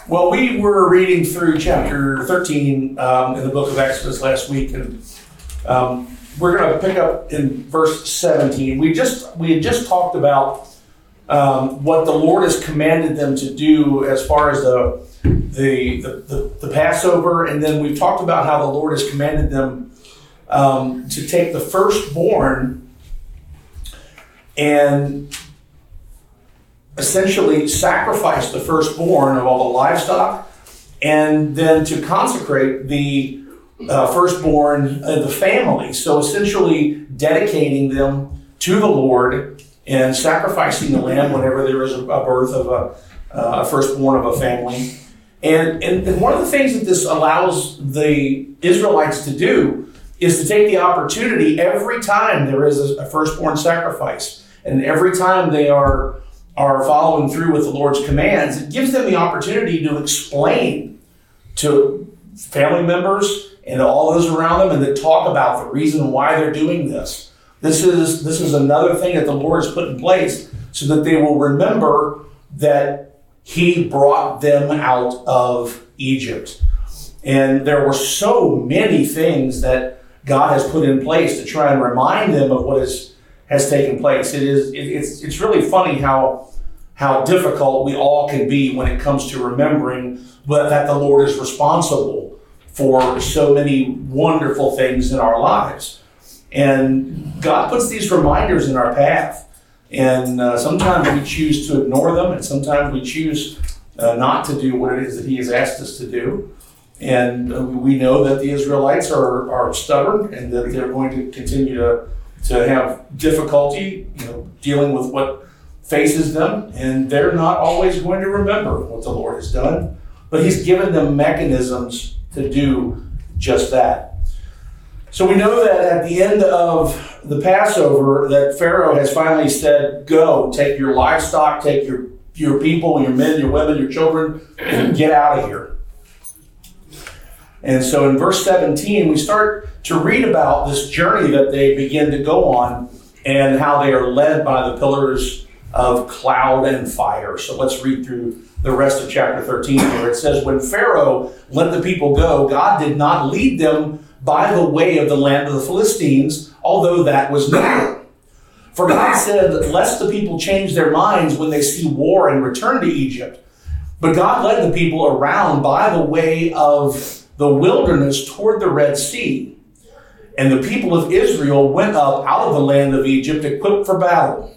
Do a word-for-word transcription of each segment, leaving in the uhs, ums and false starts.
Well, we were reading through chapter thirteen um, in the book of Exodus last week, and um, we're going to pick up in verse seventeen. We just we had just talked about um, what the Lord has commanded them to do as far as the the, the the the Passover, and then we've talked about how the Lord has commanded them um, to take the firstborn and essentially sacrifice the firstborn of all the livestock, and then to consecrate the uh, firstborn of the family. So essentially dedicating them to the Lord and sacrificing the lamb whenever there is a, a birth of a, uh, a firstborn of a family. And, and, and one of the things that this allows the Israelites to do is to take the opportunity every time there is a, a firstborn sacrifice, and every time they are are following through with the Lord's commands, it gives them the opportunity to explain to family members and all those around them, and to talk about the reason why they're doing this. This is this is another thing that the Lord has put in place so that they will remember that He brought them out of Egypt. And there were so many things that God has put in place to try and remind them of what is, has taken place. It is it, it's it's really funny how how difficult we all can be when it comes to remembering that the Lord is responsible for so many wonderful things in our lives. And God puts these reminders in our path. And uh, sometimes we choose to ignore them, and sometimes we choose uh, not to do what it is that He has asked us to do. And uh, we know that the Israelites are, are stubborn, and that they're going to continue to, to have difficulty, you know, dealing with what faces them, and they're not always going to remember what the Lord has done, but He's given them mechanisms to do just that. So we know that at the end of the Passover, that Pharaoh has finally said, go, take your livestock, take your, your people, your men, your women, your children, and get out of here. And so in verse seventeen, we start to read about this journey that they begin to go on, and how they are led by the pillars of cloud and fire. So let's read through the rest of chapter thirteen here. It says, when Pharaoh let the people go, God did not lead them by the way of the land of the Philistines, although that was near. For God said, lest the people change their minds when they see war and return to Egypt. But God led the people around by the way of the wilderness toward the Red Sea. And the people of Israel went up out of the land of Egypt equipped for battle.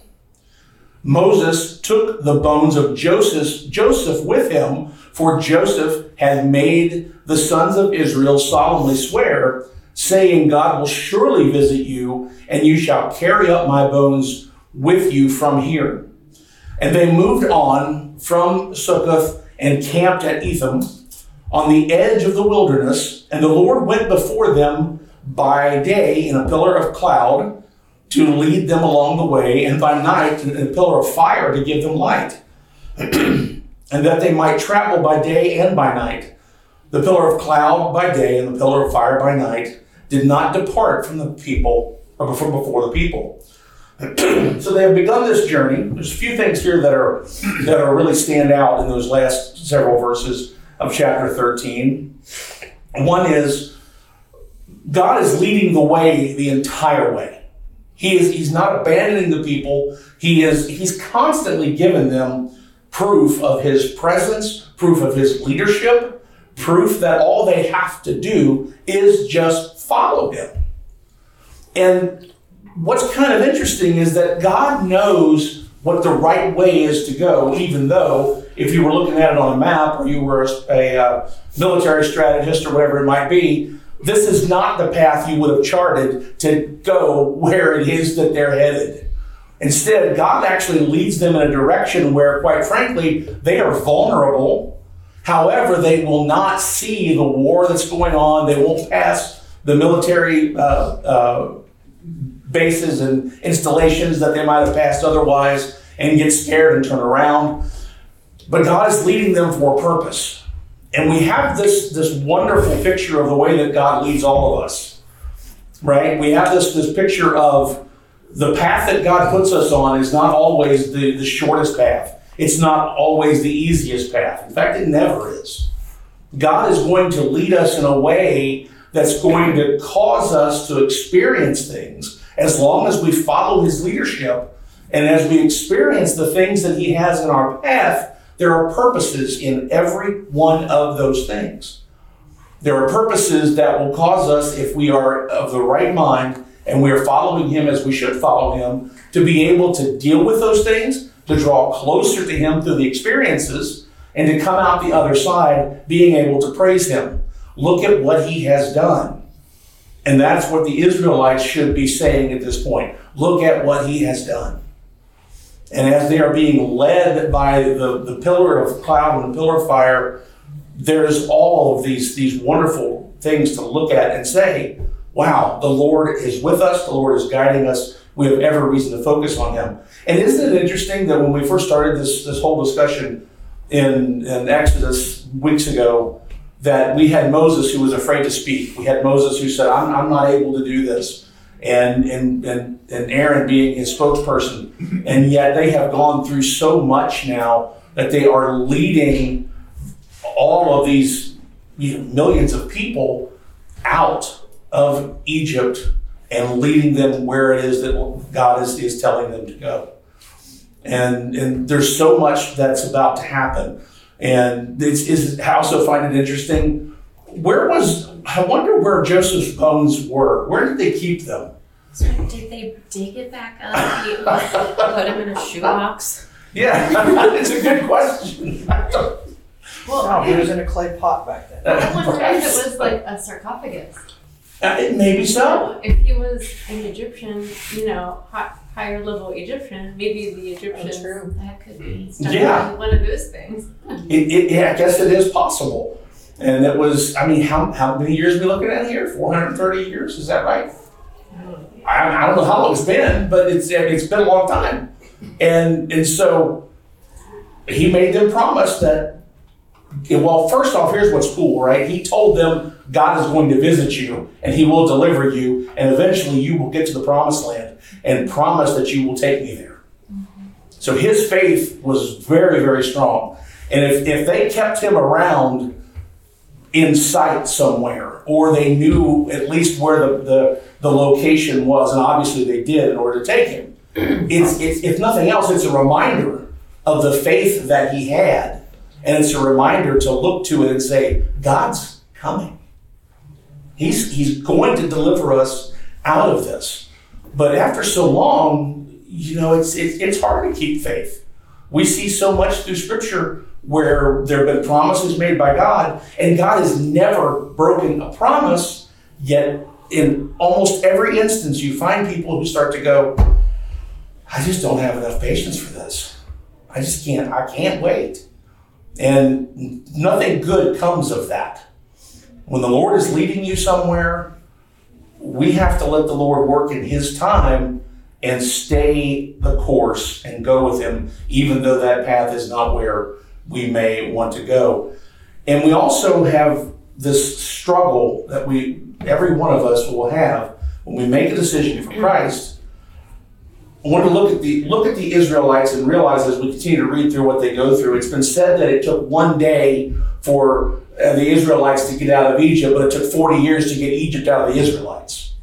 Moses took the bones of Joseph, Joseph with him, for Joseph had made the sons of Israel solemnly swear, saying, God will surely visit you, and you shall carry up my bones with you from here. And they moved on from Succoth and camped at Etham on the edge of the wilderness, and the Lord went before them by day in a pillar of cloud to lead them along the way, and by night in a pillar of fire to give them light, and that they might travel by day and by night. The pillar of cloud by day and the pillar of fire by night did not depart from the people, or from before the people. So they have begun this journey. There's a few things here that are that are really stand out in those last several verses of chapter thirteen. One is God is leading the way the entire way. He is, he's not abandoning the people. He is, he's constantly given them proof of His presence, proof of His leadership, proof that all they have to do is just follow Him. And what's kind of interesting is that God knows what the right way is to go, even though if you were looking at it on a map, or you were a, a uh, military strategist or whatever it might be, this is not the path you would have charted to go where it is that they're headed. Instead, God actually leads them in a direction where, quite frankly, they are vulnerable. However, they will not see the war that's going on. They won't pass the military uh, uh, bases and installations that they might have passed otherwise and get scared and turn around. But God is leading them for a purpose. And we have this, this wonderful picture of the way that God leads all of us, right? We have this, this picture of the path that God puts us on is not always the, the shortest path. it's not always the easiest path. In fact, it never is. God is going to lead us in a way that's going to cause us to experience things as long as we follow his leadership. And as we experience the things that he has in our path, there are purposes in every one of those things. There are purposes that will cause us, if we are of the right mind and we are following him as we should follow him, to be able to deal with those things, to draw closer to him through the experiences, and to come out the other side being able to praise him. Look at what he has done. And that's what the Israelites should be saying at this point. Look at what he has done. And as they are being led by the, the pillar of cloud and the pillar of fire, there's all of these, these wonderful things to look at and say, wow, the Lord is with us. The Lord is guiding us. We have every reason to focus on him. And isn't it interesting that when we first started this, this whole discussion in, in Exodus weeks ago, that we had Moses who was afraid to speak. We had Moses who said, I'm, I'm not able to do this. And, and, and, and Aaron being his spokesperson. And yet they have gone through so much now that they are leading all of these, you know, millions of people out of Egypt and leading them where it is that God is, is telling them to go. And, and there's so much that's about to happen. And it's, it's, I also find it interesting. Where was, I wonder where Joseph's bones were. Where did they keep them? So did they dig it back up? You put him in a shoebox? Yeah, it's a good question. Well, no, he was in a clay pot back then. I wonder if it was like a sarcophagus. Uh, maybe so. If he was an Egyptian, you know, high, higher level Egyptian, maybe the Egyptians, true. that could be stuck Yeah. in one of those things. It, it, yeah, I guess it is possible. And it was, I mean, how, how many years are we looking at here? four hundred thirty years, is that right? I, I don't know how long it's been, but it's it's been a long time. And and so he made them promise that, well, first off, here's what's cool, right? He told them God is going to visit you and he will deliver you and eventually you will get to the promised land and promise that you will take me there. Mm-hmm. So his faith was very, very strong. And if, if they kept him around in sight somewhere, or they knew at least where the, the, the location was, and obviously they did in order to take him, it's, it's, if nothing else, it's a reminder of the faith that he had. And it's a reminder to look to it and say, God's coming. He's, he's going to deliver us out of this. But after so long, you know, it's, it's, it's hard to keep faith. We see so much through Scripture where there have been promises made by God, and God has never broken a promise, yet in almost every instance you find people who start to go, I just don't have enough patience for this. I just can't, I can't wait. And nothing good comes of that. When the Lord is leading you somewhere, we have to let the Lord work in his time and stay the course and go with him, even though that path is not where we may want to go. And we also have this struggle that we, every one of us will have when we make a decision for Christ. I want to look at the look at the Israelites and realize as we continue to read through what they go through, it's been said that it took one day for uh, the Israelites to get out of Egypt, but it took forty years to get Egypt out of the Israelites.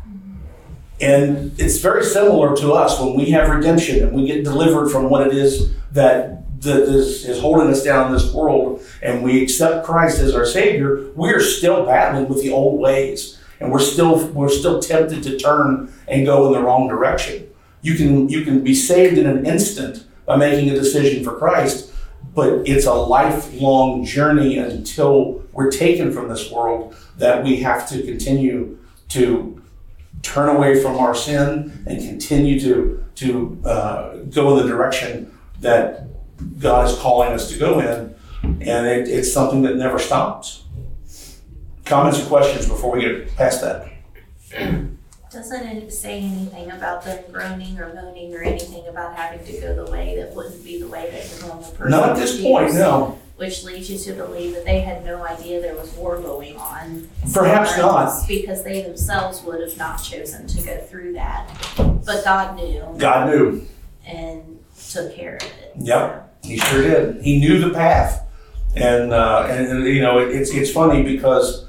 And it's very similar to us when we have redemption and we get delivered from what it is that, that is, is holding us down in this world, and we accept Christ as our Savior. We are still battling with the old ways, and we're still we're still tempted to turn and go in the wrong direction. You can you can be saved in an instant by making a decision for Christ, but it's a lifelong journey until we're taken from this world that we have to continue to turn away from our sin and continue to to uh, go in the direction that God is calling us to go in, and it, it's something that never stops. Comments or questions before we get past that? Doesn't it say anything about them groaning or moaning or anything about having to go the way that wouldn't be the way that the normal person Not at this would point, use, no. Which leads you to believe that they had no idea there was war going on. Perhaps not. Because they themselves would have not chosen to go through that. But God knew. God knew. And took care of it. Yep. He sure did. He knew the path. And, uh, and, and you know, it, it's it's funny because,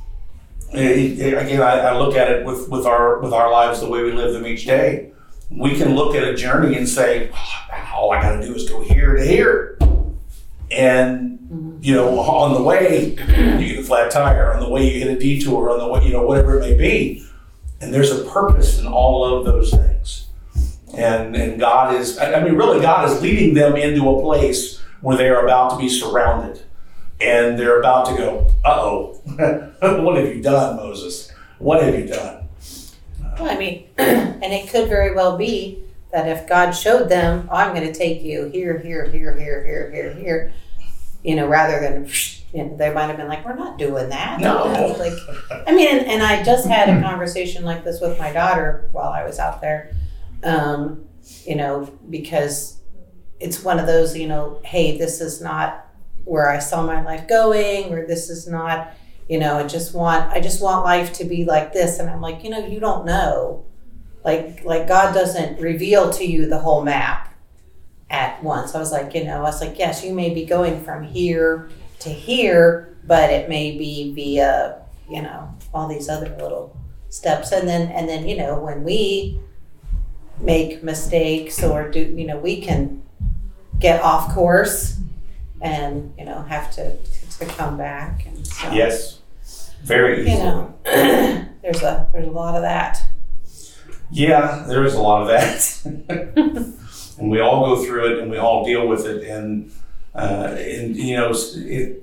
it, it, again, I, I look at it with, with, our, with our lives, the way we live them each day. We can look at a journey and say, oh, all I got to do is go here to here. And, you know, on the way, you get a flat tire. On the way, you hit a detour. On the way, you know, whatever it may be. And there's a purpose in all of those things. And and God is, I mean, really, God is leading them into a place where they are about to be surrounded. And they're about to go, uh-oh, what have you done, Moses? What have you done? Well, I mean, and it could very well be that if God showed them, oh, I'm going to take you here, here, here, here, here, here, here, you know, rather than, you know, they might have been like, we're not doing that. No. You know, like, I mean, and, and I just had a conversation like this with my daughter while I was out there, um, you know, because it's one of those, you know, hey, this is not where I saw my life going, or this is not, you know, I just want, I just want life to be like this. And I'm like, you know, you don't know. Like, like God doesn't reveal to you the whole map at once. I was like, you know, I was like, yes, you may be going from here to here, but it may be via, you know, all these other little steps. And then, and then, you know, when we make mistakes or do, you know, we can get off course and, you know, have to, to come back. And so, Yes, very easy. you know, there's a, there's a lot of that. Yeah, there is a lot of that. And we all go through it and we all deal with it. And, uh, and you know, it,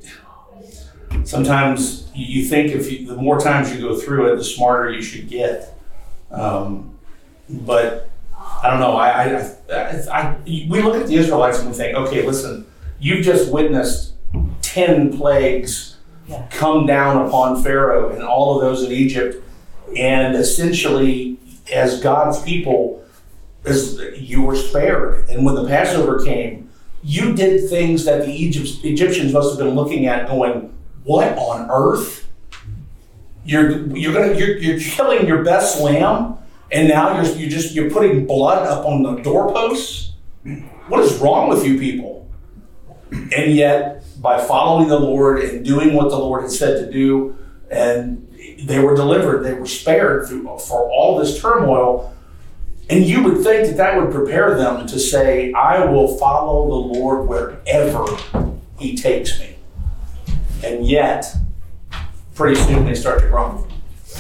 sometimes you think if you, the more times you go through it, the smarter you should get. Um, but I don't know. I, I, I, I, we look at the Israelites and we think, okay, listen, you've just witnessed ten plagues Yeah. come down upon Pharaoh and all of those in Egypt. And essentially, as God's people, as you were spared. And when the Passover came, you did things that the Egypt, Egyptians must have been looking at going, what on earth? You're you're gonna you're, you're killing your best lamb, and now you're you just you're putting blood up on the doorposts? What is wrong with you people? And yet, by following the Lord and doing what the Lord had said to do, and they were delivered, they were spared through for all this turmoil. And you would think that that would prepare them to say, I will follow the Lord wherever he takes me. And yet, pretty soon they start to grumble.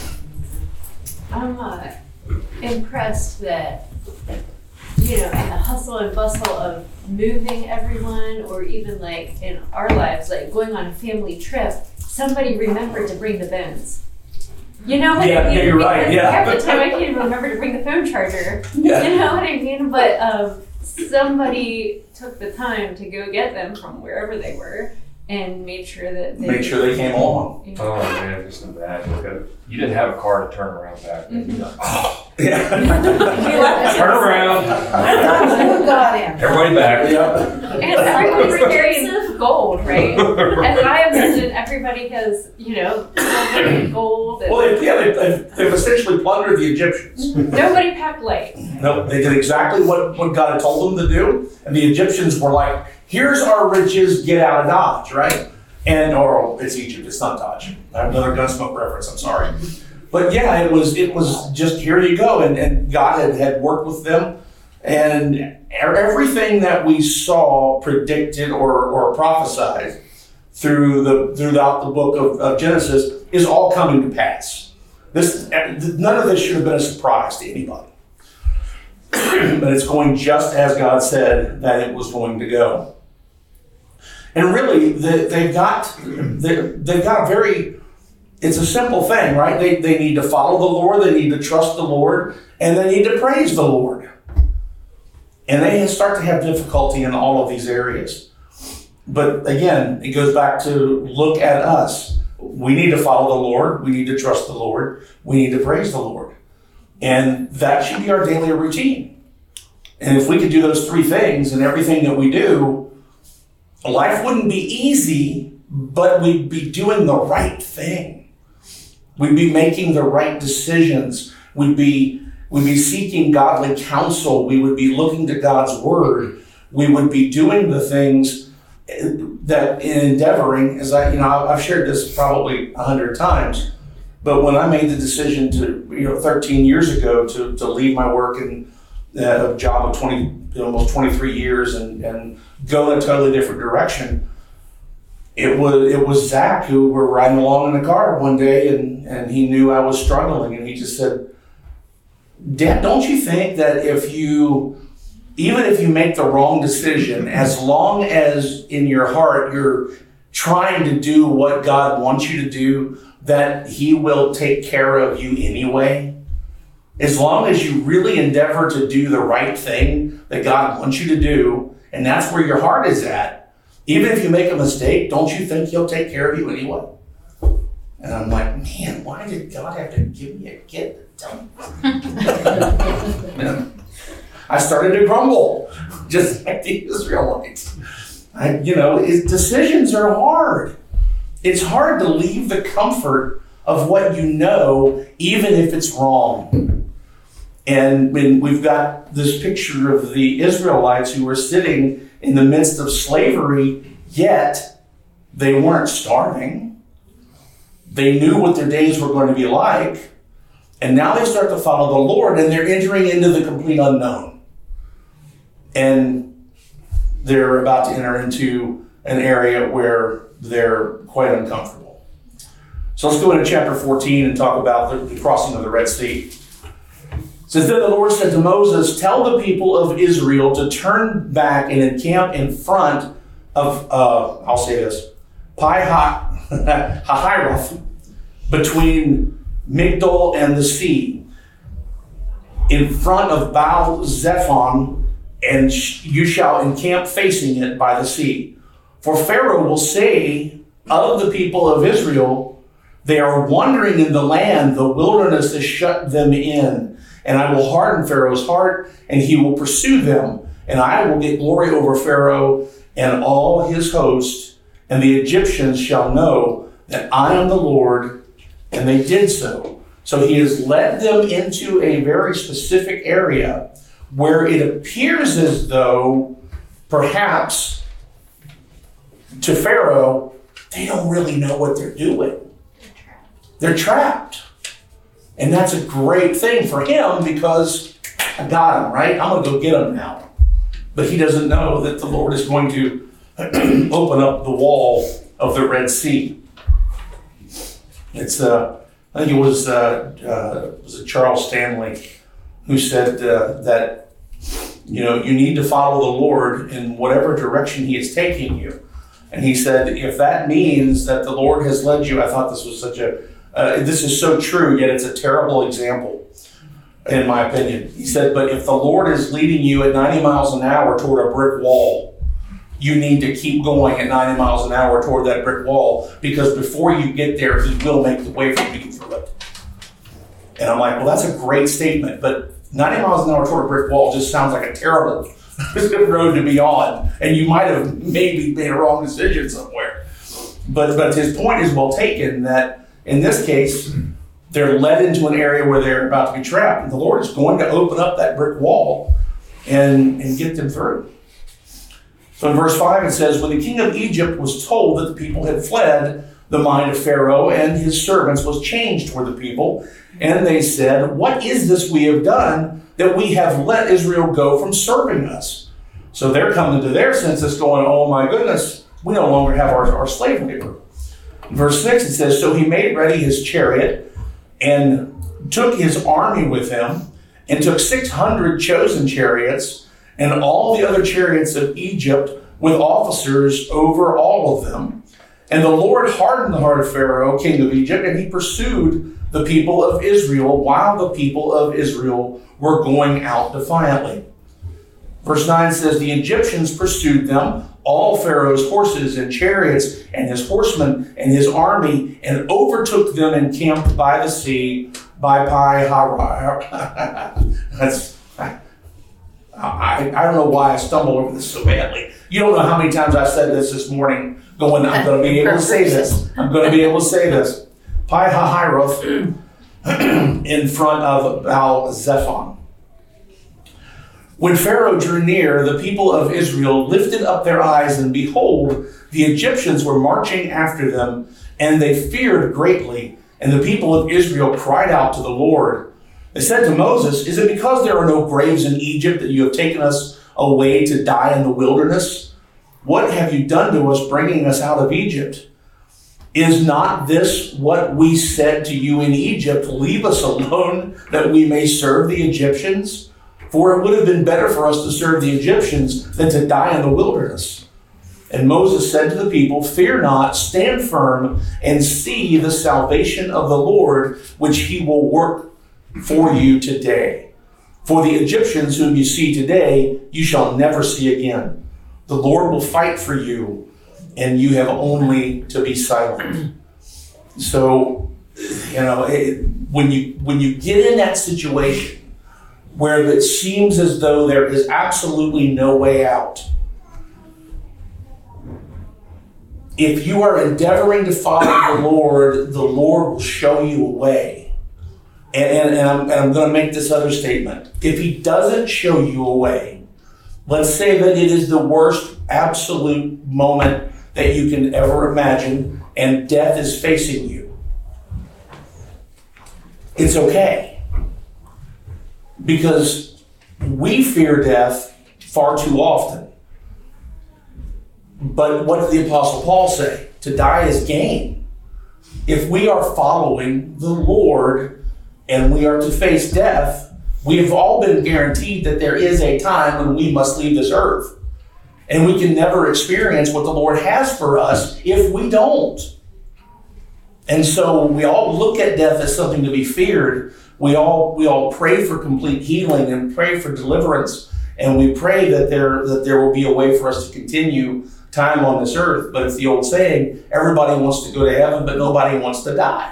I'm uh, impressed that, you know, in the hustle and bustle of moving everyone, or even like in our lives, like going on a family trip, somebody remembered to bring the bones. You know what Yeah, I mean? yeah, you're right, Because yeah. half the time I can't even remember to bring the phone charger. Yeah. You know what I mean? But um, somebody took the time to go get them from wherever they were and made sure that they Make sure they came along. you know, Oh man, just imagine. Because you didn't have a car to turn around back then. Mhm. Oh, yeah. Turn around. Who got him? Everybody back. Yeah. And everybody's carrying gold, right? And then I imagine everybody has, you know, silver and gold. And Well, they, yeah, they, they've, they've essentially plundered the Egyptians. nobody packed light. No, they did exactly what, what God had told them to do. And the Egyptians were like, here's our riches, get out of Dodge, right? And, or it's Egypt, it's not Dodge. I have another Gunsmoke reference, I'm sorry. But yeah, it was it was just, here you go. And, and God had, had worked with them. And everything that we saw predicted or, or prophesied through the throughout the book of, of Genesis is all coming to pass. This none of this should have been a surprise to anybody. But it's going just as God said that it was going to go. And really, the, they've got they, they've got a very, it's a simple thing, right? They, they need to follow the Lord, they need to trust the Lord, and they need to praise the Lord. And they start to have difficulty in all of these areas. But again, it goes back to look at us. We need to follow the Lord, we need to trust the Lord, we need to praise the Lord. And that should be our daily routine. And if we could do those three things in everything that we do, life wouldn't be easy, but we'd be doing the right thing. We'd be making the right decisions. We'd be, we'd be seeking godly counsel. We would be looking to God's word. we would be doing the things that in endeavoring, as I, you know, I've shared this probably a hundred times, but when I made the decision to, you know, thirteen years ago to, to leave my work in uh, a job of twenty, you know, almost twenty-three years and, and go in a totally different direction, it was, it was Zach who were riding along in the car one day and, and he knew I was struggling and he just said, Dad, don't you think that if you, even if you make the wrong decision, as long as in your heart you're trying to do what God wants you to do, that He will take care of you anyway? As long as you really endeavor to do the right thing that God wants you to do, and that's where your heart is at, even if you make a mistake, don't you think He'll take care of you anyway? And I'm like, man, why did God have to give me a kid to tell me? I started to grumble, just like the Israelites. I, you know, it, decisions are hard. It's hard to leave the comfort of what you know, even if it's wrong. And when we've got this picture of the Israelites who were sitting in the midst of slavery, yet they weren't starving. They knew what their days were going to be like. And now they start to follow the Lord, and they're entering into the complete unknown. And they're about to enter into an area where they're quite uncomfortable. So let's go into chapter fourteen and talk about the, the crossing of the Red Sea. It says, then the Lord said to Moses, tell the people of Israel to turn back and encamp in front of, uh, I'll say this, Pi Hahiroth, between Migdol and the sea, in front of Baal Zephon, and you shall encamp facing it by the sea. For Pharaoh will say of the people of Israel, they are wandering in the land, the wilderness has shut them in. And I will harden Pharaoh's heart, and he will pursue them. And I will get glory over Pharaoh and all his host, and the Egyptians shall know that I am the Lord. And they did so. So he has led them into a very specific area where it appears as though perhaps to Pharaoh, they don't really know what they're doing. They're trapped. And that's a great thing for him because I got him, right? I'm going to go get him now. But he doesn't know that the Lord is going to open up the wall of the Red Sea. It's, uh, I think it was, uh, uh, was it Charles Stanley who said uh, that, you know, you need to follow the Lord in whatever direction He is taking you. And he said, if that means that the Lord has led you, I thought this was such a, uh, this is so true, yet it's a terrible example, in my opinion. He said, but if the Lord is leading you at ninety miles an hour toward a brick wall, you need to keep going at ninety miles an hour toward that brick wall, because before you get there, He will make the way for you to get through it. And I'm like, well, that's a great statement, but ninety miles an hour toward a brick wall just sounds like a terrible road to be on, and you might have maybe made a wrong decision somewhere. But but his point is well taken, that in this case, they're led into an area where they're about to be trapped, and the Lord is going to open up that brick wall and, and get them through. So in verse five it says, when the king of Egypt was told that the people had fled, the mind of Pharaoh and his servants was changed toward the people, and they said, what is this we have done that we have let Israel go from serving us? So they're coming to their senses going, oh my goodness, we no longer have our, our slave labor. In verse six it says, so he made ready his chariot and took his army with him and took six hundred chosen chariots and all the other chariots of Egypt with officers over all of them. And the Lord hardened the heart of Pharaoh, king of Egypt, and he pursued the people of Israel while the people of Israel were going out defiantly. Verse nine says, the Egyptians pursued them, all Pharaoh's horses and chariots and his horsemen and his army, and overtook them encamped by the sea by Pi Hahiroth. That's, I, I, I don't know why I stumble over this so badly. You don't know how many times I've said this this morning, going, I'm going to be able to say this. I'm going to be able to say this. Pi Hahiroth in front of Baal Zephon. When Pharaoh drew near, the people of Israel lifted up their eyes, and behold, the Egyptians were marching after them, and they feared greatly. And the people of Israel cried out to the Lord. They said to Moses, "Is it because there are no graves in Egypt that you have taken us away to die in the wilderness? What have you done to us, bringing us out of Egypt? Is not this what we said to you in Egypt? Leave us alone that we may serve the Egyptians? For it would have been better for us to serve the Egyptians than to die in the wilderness." And Moses said to the people, "Fear not, stand firm, and see the salvation of the Lord, which he will work for you today. For the Egyptians whom you see today, you shall never see again. The Lord will fight for you, and you have only to be silent." So, you know, it, when you when you get in that situation where it seems as though there is absolutely no way out, if you are endeavoring to follow the Lord, the Lord will show you a way. And, and, and, I'm, and I'm going to make this other statement. If he doesn't show you a way, let's say that it is the worst absolute moment that you can ever imagine, and death is facing you. It's okay. Because we fear death far too often. But what did the Apostle Paul say? To die is gain. If we are following the Lord and we are to face death, we have all been guaranteed that there is a time when we must leave this earth. And we can never experience what the Lord has for us if we don't. And so we all look at death as something to be feared. We all we all pray for complete healing and pray for deliverance. And we pray that there that there will be a way for us to continue time on this earth. But it's the old saying, everybody wants to go to heaven, but nobody wants to die.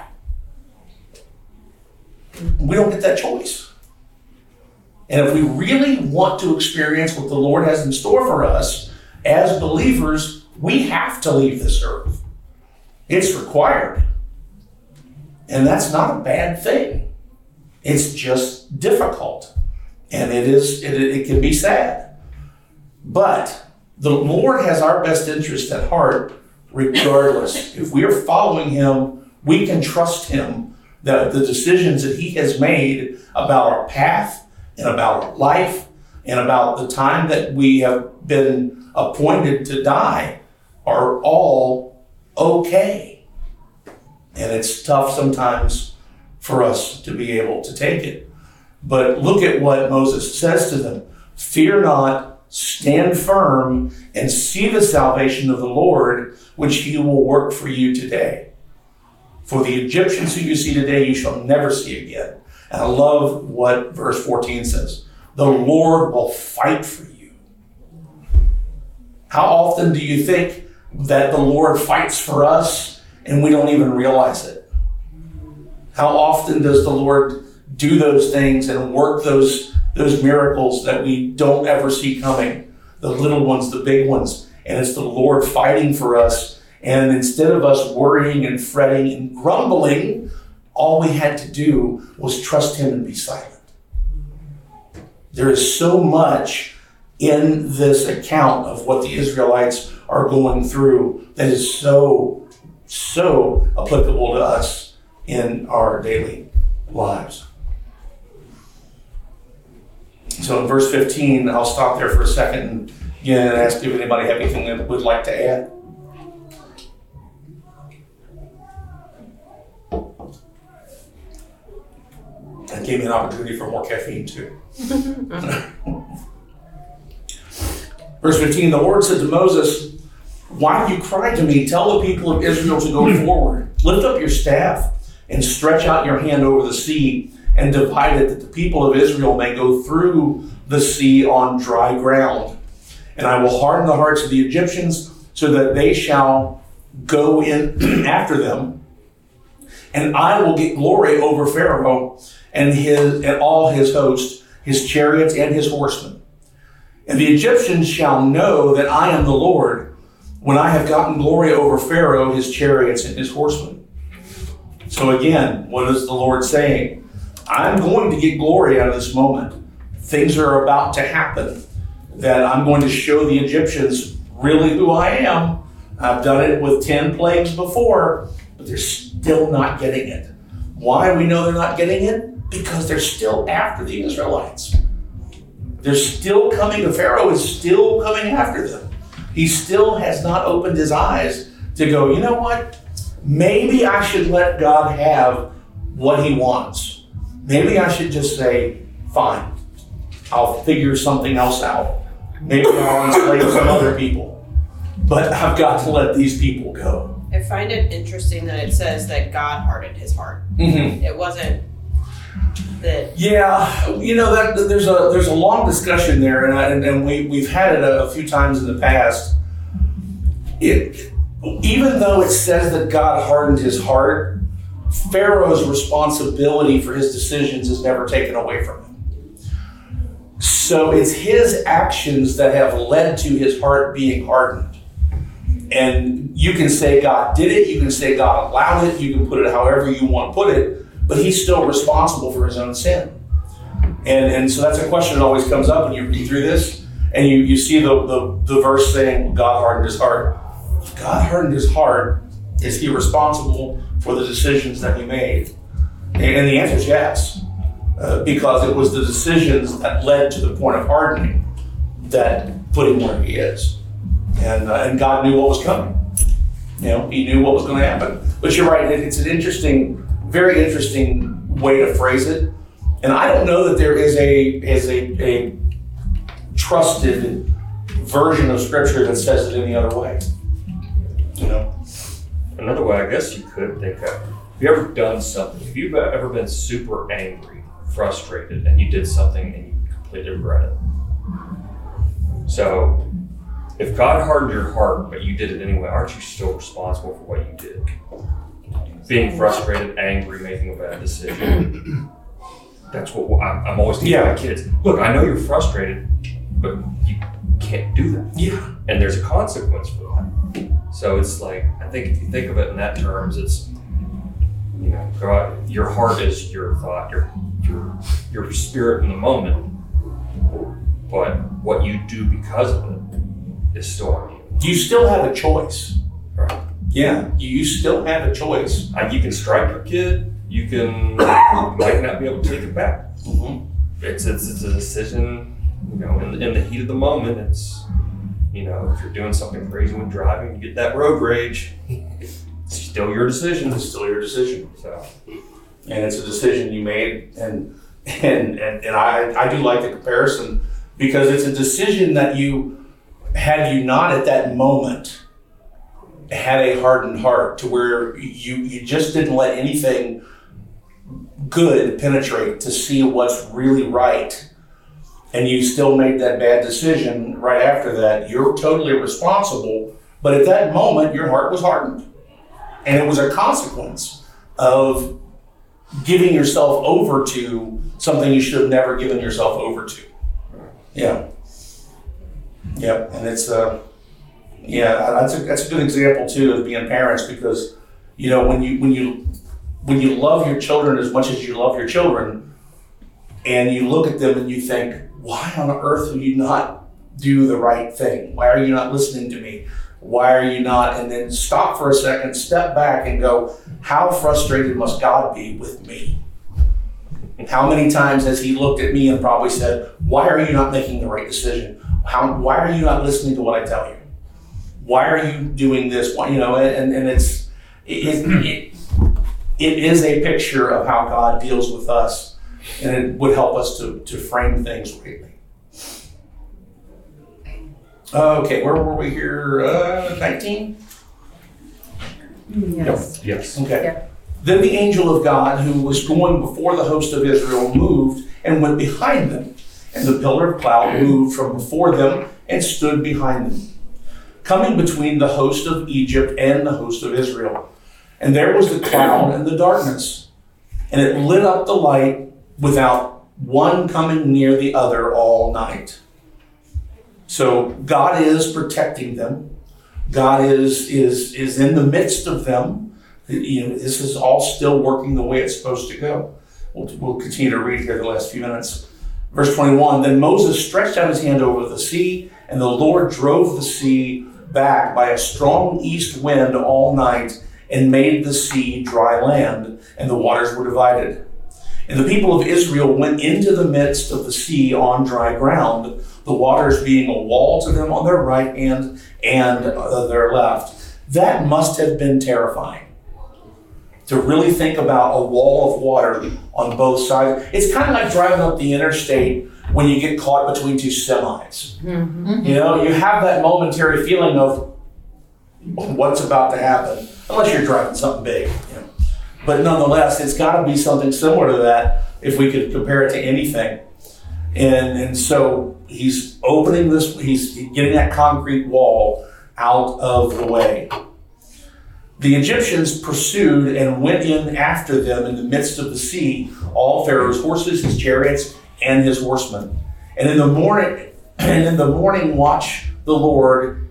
We don't get that choice. And if we really want to experience what the Lord has in store for us, as believers, we have to leave this earth. It's required. And that's not a bad thing. It's just difficult. And it is it, it can be sad. But the Lord has our best interest at heart regardless. If we are following him, we can trust him that the decisions that he has made about our path and about our life and about the time that we have been appointed to die are all okay. And it's tough sometimes for us to be able to take it. But look at what Moses says to them. "Fear not, stand firm, and see the salvation of the Lord, which he will work for you today. For the Egyptians who you see today, you shall never see again." And I love what verse fourteen says. The Lord will fight for you. How often do you think that the Lord fights for us and we don't even realize it? How often does the Lord do those things and work those, those miracles that we don't ever see coming? The little ones, the big ones. And it's the Lord fighting for us. And instead of us worrying and fretting and grumbling, all we had to do was trust him and be silent. There is so much in this account of what the Israelites are going through that is so, so applicable to us in our daily lives. So in verse fifteen, I'll stop there for a second and again ask if anybody have anything that would like to add. That gave me an opportunity for more caffeine too. Verse fifteen, the Lord said to Moses, "Why do you cry to me? Tell the people of Israel to go forward. Lift up your staff and stretch out your hand over the sea and divide it, that the people of Israel may go through the sea on dry ground. And I will harden the hearts of the Egyptians so that they shall go in after them. And I will get glory over Pharaoh and his and all his host, his chariots and his horsemen. And the Egyptians shall know that I am the Lord when I have gotten glory over Pharaoh, his chariots and his horsemen." So again, what is the Lord saying? I'm going to get glory out of this moment. things are about to happen, that I'm going to show the Egyptians really who I am. I've done it with ten plagues before, but they're still not getting it. Why do we know they're not getting it? Because they're still after the Israelites. They're still coming, the Pharaoh is still coming after them. He still has not opened his eyes to go, you know what? Maybe I should let God have what he wants. Maybe I should just say, fine, I'll figure something else out. Maybe I'll enslave some other people. But I've got to let these people go. I find it interesting that it says that God hardened his heart. Mm-hmm. It wasn't that. Yeah, you know that there's a there's a long discussion there, and I, and, and we we've had it a, a few times in the past. It even though it says that God hardened his heart, Pharaoh's responsibility for his decisions is never taken away from him. So it's his actions that have led to his heart being hardened. And you can say God did it, you can say God allowed it, you can put it however you want to put it, but he's still responsible for his own sin. And and so that's a question that always comes up when you read through this, and you, you see the, the, the verse saying God hardened his heart. If God hardened his heart, is he responsible for the decisions that he made? And the answer is yes, uh, because it was the decisions that led to the point of hardening that put him where he is. And, uh, and God knew what was coming. You know, he knew what was going to happen. But you're right, it, it's an interesting, very interesting way to phrase it. And I don't know that there is a is a, a trusted version of Scripture that says it any other way. You know? Another way, I guess you could think of, have you ever done something, have you ever been super angry, frustrated, and you did something and you completely regret it? So, if God hardened your heart, but you did it anyway, aren't you still responsible for what you did? Being frustrated, angry, making a bad decision. That's what I'm, I'm always teaching Yeah. my kids. Look, I know you're frustrated, but you can't do that. Yeah. And there's a consequence for that. So it's like, I think if you think of it in that terms, it's, you know, God, your heart is your thought, your your your spirit in the moment. But what you do because of it is still on you. You still have a choice. Right. Yeah, you, you still have a choice. Uh, you can strike your kid. You can you might not be able to take it back. Mm-hmm. It's, it's it's a decision. You know, in the, in the heat of the moment, it's, you know, if you're doing something crazy when driving, you get that road rage. It's still your decision. It's still your decision. So, And it's a decision you made. And and and, and I, I do like the comparison because it's a decision that you, had you not at that moment had a hardened heart to where you, you just didn't let anything good penetrate to see what's really right, and you still made that bad decision right after that, you're totally responsible. But at that moment, your heart was hardened. And it was a consequence of giving yourself over to something you should have never given yourself over to. Yeah. Yeah, and it's, uh, yeah, that's a, that's a good example too of being parents, because, you know, when you, when you, when you love your children as much as you love your children, and you look at them and you think, why on earth would you not do the right thing? Why are you not listening to me? Why are you not? And then stop for a second, step back and go, how frustrated must God be with me? How many times has he looked at me and probably said, why are you not making the right decision? How, why are you not listening to what I tell you? Why are you doing this? Why, you know, and, and it's, it, it, it is a picture of how God deals with us, and it would help us to, to frame things rightly. Okay, where were we here? Uh, nineteen? Yes. yes. Okay. Yeah. Then the angel of God, who was going before the host of Israel, moved and went behind them. And the pillar of cloud moved from before them and stood behind them, coming between the host of Egypt and the host of Israel. And there was the cloud and the darkness, and it lit up the light without one coming near the other all night. So God is protecting them. God is, is, is in the midst of them. You know, this is all still working the way it's supposed to go. We'll, we'll continue to read here the last few minutes. Verse twenty-one, then Moses stretched out his hand over the sea, and the Lord drove the sea back by a strong east wind all night and made the sea dry land, and the waters were divided. And the people of Israel went into the midst of the sea on dry ground, the waters being a wall to them on their right hand and uh, their left. That must have been terrifying. To really think about a wall of water on both sides. It's kind of like driving up the interstate when you get caught between two semis. Mm-hmm. You know, you have that momentary feeling of what's about to happen, unless you're driving something big. You know. But nonetheless, it's got to be something similar to that if we could compare it to anything. And, and so he's opening this, he's getting that concrete wall out of the way. The Egyptians pursued and went in after them in the midst of the sea, all Pharaoh's horses, his chariots, and his horsemen. And in the morning, and in the morning watch, the Lord.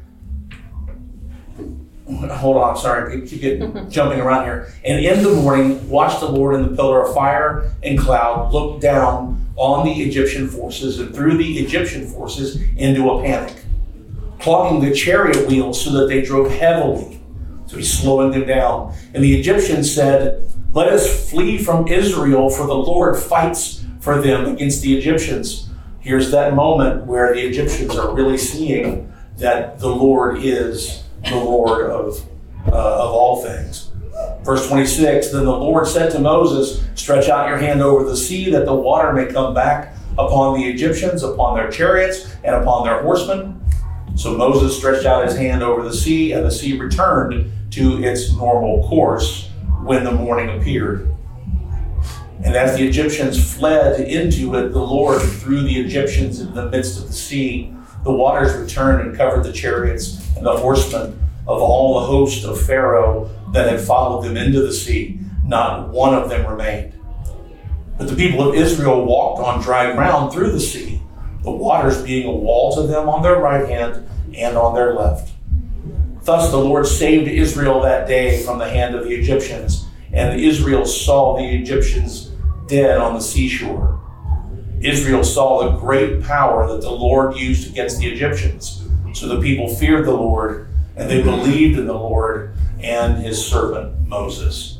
Hold on, sorry, keep getting jumping around here. And in the morning, watch the Lord in the pillar of fire and cloud, look down on the Egyptian forces and threw the Egyptian forces into a panic, clogging the chariot wheels so that they drove heavily. So he's slowing them down. And the Egyptians said, let us flee from Israel, for the Lord fights for them against the Egyptians. Here's that moment where the Egyptians are really seeing that the Lord is the Lord of, uh, of all things. Verse twenty-six, then the Lord said to Moses, stretch out your hand over the sea that the water may come back upon the Egyptians, upon their chariots, and upon their horsemen. So Moses stretched out his hand over the sea, and the sea returned to its normal course when the morning appeared. And as the Egyptians fled into it, the Lord threw the Egyptians in the midst of the sea. The waters returned and covered the chariots and the horsemen of all the host of Pharaoh that had followed them into the sea. Not one of them remained. But the people of Israel walked on dry ground through the sea, the waters being a wall to them on their right hand and on their left. Thus the Lord saved Israel that day from the hand of the Egyptians, and Israel saw the Egyptians dead on the seashore. Israel saw the great power that the Lord used against the Egyptians. So the people feared the Lord, and they believed in the Lord and his servant Moses.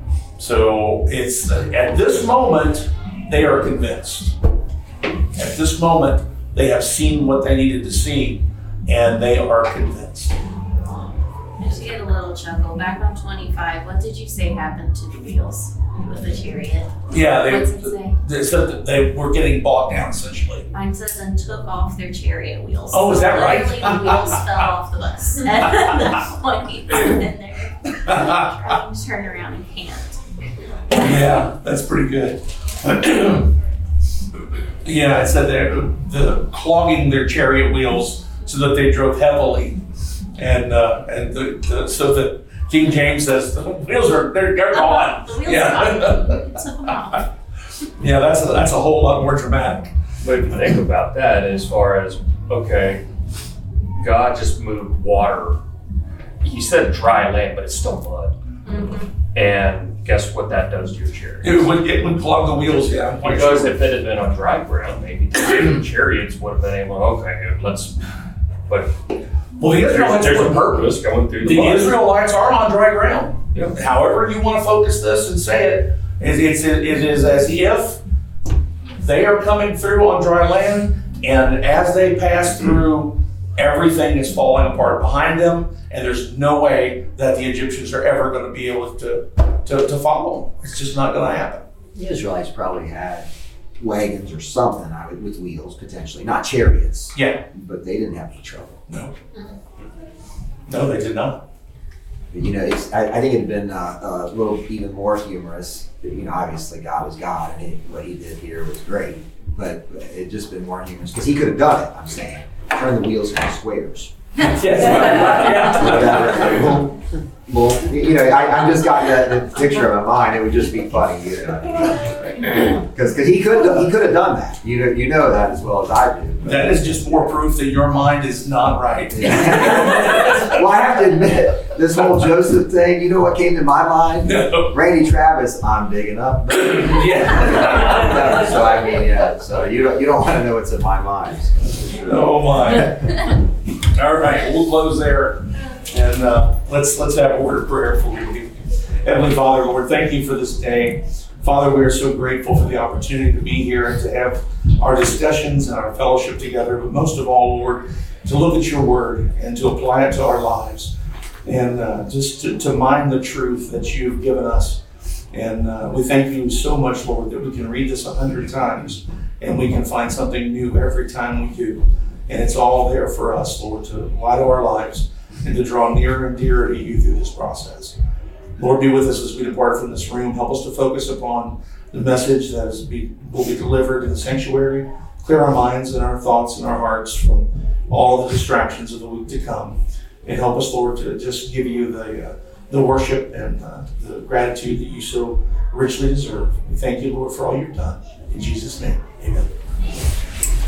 So it's at this moment, they are convinced. At this moment, they have seen what they needed to see, and they are convinced. Just to get a little chuckle, back on twenty-five, what did you say happened to the wheels with the chariot? Yeah, they, What's it say? they said that they were getting bogged down, essentially. Mine says, and took off their chariot wheels. Oh, is that right? Literally, the wheels fell off the bus. At that point, he's in there trying to turn around and can't. Yeah, that's pretty good. Yeah, it said they're the, clogging their chariot wheels so that they drove heavily. And uh, and the, the, so the King James says the wheels are they're, they're gone. The wheels Yeah. are took them off. Yeah, that's a, that's a whole lot more dramatic. But if you think about that, as far as, okay, God just moved water. He said dry land, but it's still mud. Mm-hmm. And guess what that does to your chariot? It would it would clog the wheels. Yeah, I'm quite Because sure. if it had been on dry ground, maybe the chariots would have been able, okay, let's, but Well, the there's, Israelites there's a were- purpose going through the The mud. Israelites are on dry ground. Yeah. However you want to focus this and say it, it, it's, it, it is as if they are coming through on dry land, and as they pass through, everything is falling apart behind them, and there's no way that the Egyptians are ever going to be able to, to, to follow them. It's just not going to happen. The Israelites probably had wagons or something I would, with wheels, potentially. Not chariots, Yeah. but they didn't have any trouble. No. No, they did not. But, you know, it's, I, I think it'd been uh, a little even more humorous. You know, obviously God was God, and it, what he did here was great. But it just been more humorous because he could have done it. I'm saying, turn the wheels into squares. well, well, you know, I, I just got that, that picture in my mind. It would just be funny, you know, because he could he could have done that. You know, you know that as well as I do. But. That is just more proof that your mind is not right. Well, I have to admit, this whole Joseph thing. You know what came to my mind? No. Randy Travis. I'm digging up. Yeah. So I mean, yeah. So you don't you don't want to know what's in my mind. Oh my. All right, we'll close there. And uh, let's let's have a word of prayer for you. Heavenly Father, Lord, thank you for this day. Father, we are so grateful for the opportunity to be here and to have our discussions and our fellowship together. But most of all, Lord, to look at your word and to apply it to our lives. And uh, just to, to mine the truth that you've given us. And uh, we thank you so much, Lord, that we can read this a hundred times and we can find something new every time we do. And it's all there for us, Lord, to apply to our lives and to draw nearer and dearer to you through this process. Lord, be with us as we depart from this room. Help us to focus upon the message that is be, will be delivered in the sanctuary. Clear our minds and our thoughts and our hearts from all the distractions of the week to come. And help us, Lord, to just give you the, uh, the worship and uh, the gratitude that you so richly deserve. We thank you, Lord, for all you've done. In Jesus' name, amen.